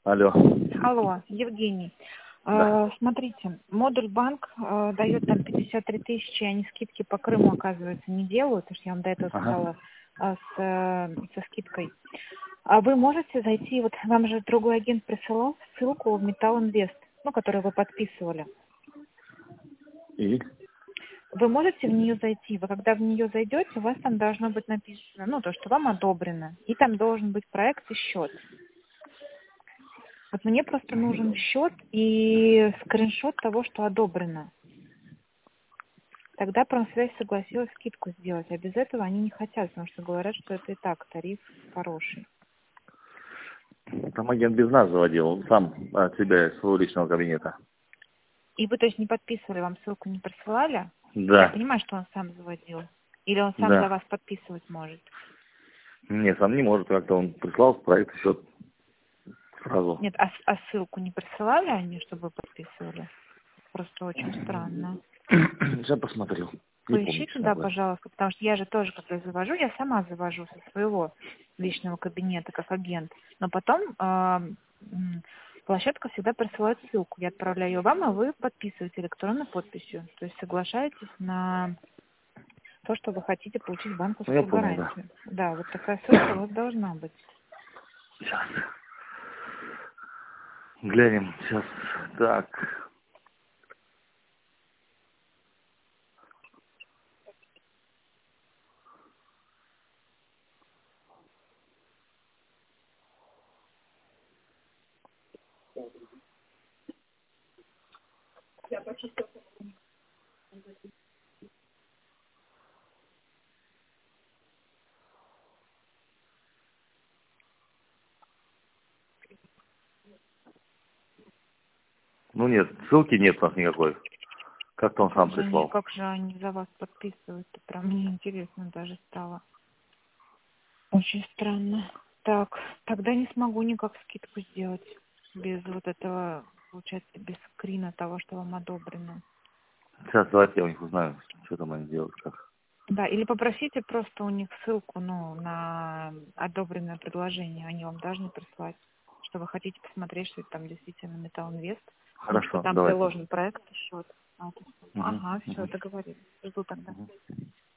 Алло. Алло, Евгений. Да. Смотрите, модуль банк дает там 53 тысячи, они скидки по Крыму, оказывается, не делают, потому что я вам до этого Ага. сказала со скидкой. А вы можете зайти, вот вам же другой агент присылал ссылку в Металл Инвест, ну, которую вы подписывали. И? Вы можете в нее зайти, вы когда в нее зайдете, у вас там должно быть написано, ну, то, что вам одобрено, и там должен быть проект и счет. Вот мне просто нужен счет и скриншот того, что одобрено. Тогда Промсвязь согласилась скидку сделать, а без этого они не хотят, потому что говорят, что это и так тариф хороший. Там агент без нас заводил, он сам от себя из своего личного кабинета. И вы, то есть, не подписывали, вам ссылку не присылали? Я Да. понимаю, что он сам заводил. Или он сам за Да. вас подписывать может. Нет, сам не может, как-то он прислал проект счет сразу. Нет, а ссылку не присылали они, чтобы вы подписывали? Просто очень странно. Сейчас посмотрю. Не помню, Поищите, честно да, говоря. пожалуйста, потому что я же тоже, когда завожу, я сама завожу со своего личного кабинета как агент. Но потом площадка всегда присылает ссылку. Я отправляю ее вам, а вы подписываете электронной подписью. То есть соглашаетесь на то, что вы хотите получить Ну, я банковскую понял, да. гарантию. Да, вот такая ссылка у вас должна быть. Сейчас. Глянем. Сейчас. Так. Ну нет, ссылки нет у нас никакой. Как-то он сам прислал. Как же они за вас подписывают? Это прям мне интересно даже стало. Очень странно. Так, тогда не смогу никак скидку сделать без вот этого, получается, без скрина того, что вам одобрено. Сейчас давайте я у них узнаю, что там они делают, как. Да, или попросите просто у них ссылку, ну, на одобренное предложение. Они вам должны прислать, что вы хотите посмотреть, что это там действительно Металл Инвест, ну, что Хорошо, там давайте. приложен проект и счет. Угу, Ага, все, угу, договорились. Жду тогда. угу.